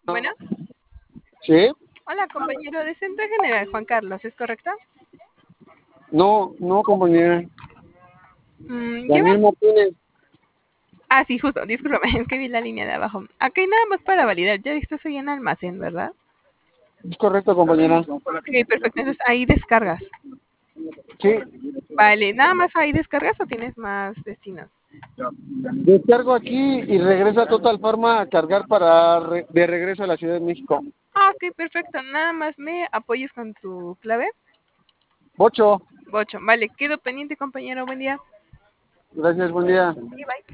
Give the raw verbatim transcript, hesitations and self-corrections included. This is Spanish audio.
Bueno, ¿Sí? hola compañero de Centro General Juan Carlos, ¿es correcto? No, no, compañera. Mm, lleva... Daniel Martínez. Ah, sí, justo, discúlpame, es que vi la línea de abajo. Ok, nada más para validar, ya esto soy en almacén, ¿verdad? Es correcto, compañera. Ok, perfecto, entonces ahí descargas. Sí. Vale, ¿nada más ahí descargas o tienes más destinos? Descargo aquí y regreso a Total Pharma a cargar para re- de regreso a la Ciudad de México. Ah, ok, perfecto, nada más me apoyes con tu clave. Ocho. Bocho, vale, quedo pendiente compañero, buen día. Gracias, buen día. Sí, bye.